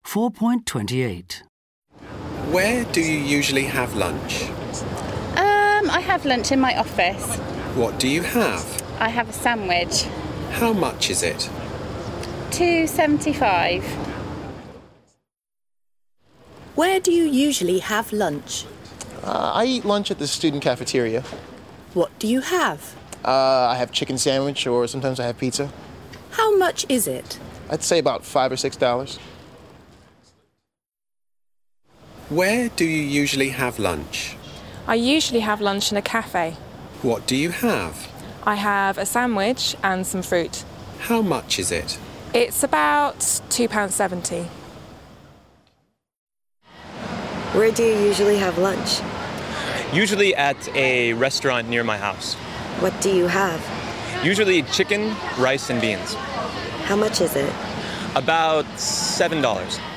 4.28. Where do you usually have lunch? I have lunch in my office. What do you have? I have a sandwich. How much is it? $2.75. Where do you usually have lunch? I eat lunch at the student cafeteria. What do you have? I have chicken sandwich, or sometimes I have pizza. How much is it? I'd say about $5 or $6. Where do you usually have lunch? I usually have lunch in a cafe. What do you have? I have a sandwich and some fruit. How much is it? It's about £2.70. Where do you usually have lunch? Usually at a restaurant near my house. What do you have? Usually chicken, rice, and beans. How much is it? About $7.